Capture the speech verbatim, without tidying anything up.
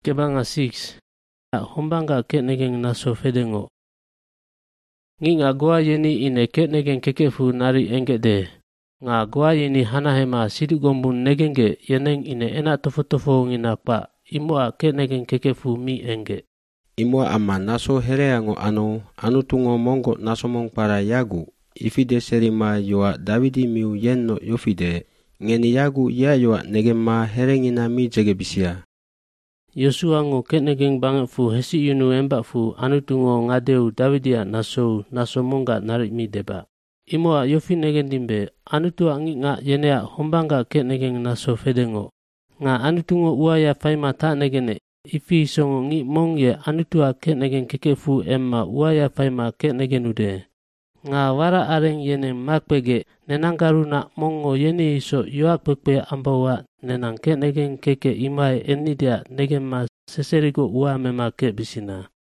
Kebanga six. Hombanga ketnegen naso fedengo. Nginga goa yeni ine ketnegen kekefu nari engede. Nga goa yeni hanahema sidigombun negenge yeneng ine ena tofo-tofo ngina pa. Imua ketnegen kekefu mi enge. Imua ama naso hereango ano anu tungo mongo naso mong para yagu. Ifide serima yoa Davidi miu yenno yofide. Ngeni yagu ya yoa negema herengina mi jegebisia. Yosua ngo ketnegen banget fu hesi yunu embak fu anu tungo ngadeu Davidia naso naso monga narik mi deba. Imua yofi negen dimbe anu tua ngi nga yenea hombanga ketnegen naso fedengo. Nga anu tungo uaya faima ta negene. Ifi songo ngi mong ye anu tua ketnegen kekefu emma uaya faima ketnegen ude. Nga wara areng yene makpege nenanggaruna mongo yene iso yoak pekpe ambawa nenang ketnegen keke imai enidia negen ma seserigo ua mema ke bisina.